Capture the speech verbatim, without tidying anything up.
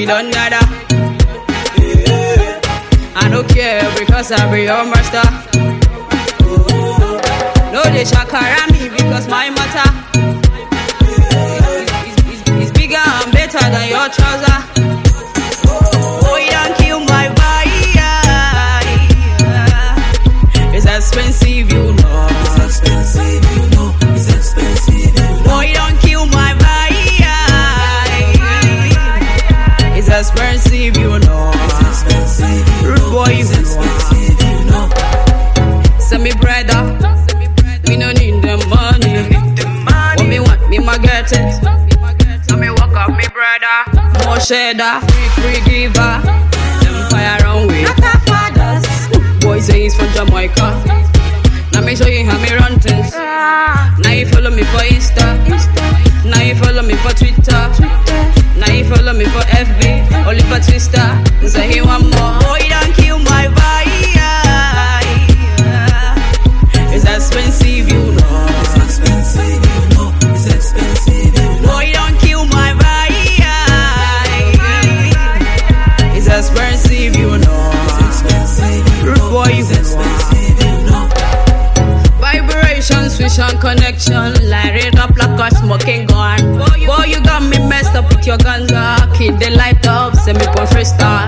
don't nada. I don't care because I be your master. No, they shakara me because my matter is, is, is, is bigger and better than your trouser. Oh, you don't kill my vibe. It's expensive, you know. It's expensive, you know. It's expensive, you know. Oh, you don't kill my vibe. It's expensive, you know. It's expensive, you know. Rude boy, it's expensive, you know. Send me brother. Me no need the money. What me want, me ma get it. So me walk up, me brother. More cheddar, free, free giver. Empire on way. Not our fathers. Boy say he's from Jamaica. Now me show you how me run things. Now you follow me for Insta. Now you follow me for Twitter. Now you follow me for F B. Only for Twister. Say he want more. Boy, don't kill my vibe. It's expensive, you know. It's expensive, you know. It's expensive, you know. Boy, don't kill my vibe. It's expensive, you know. It's expensive, you know. Boy, it's expensive, you know. Vibration, switch and connection. Light it up like a smoking gun. Boy, you got me messed up with your guns. Keep the light up, send me for freestyle.